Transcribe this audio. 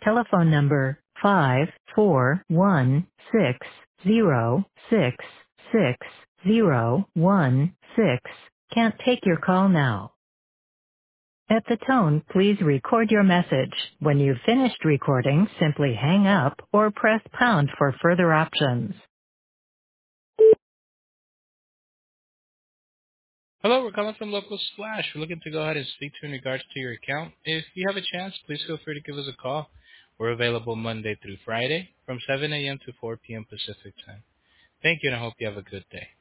telephone number 54160666016 can't take your call now. At the tone, please record your message. When you've finished recording, simply hang up or press pound for further options. Hello, we're calling from Local Splash. We're looking to go ahead and speak to you in regards to your account. If you have a chance, please feel free to give us a call. We're available Monday through Friday from 7 a.m. to 4 p.m. Pacific time. Thank you, and I hope you have a good day.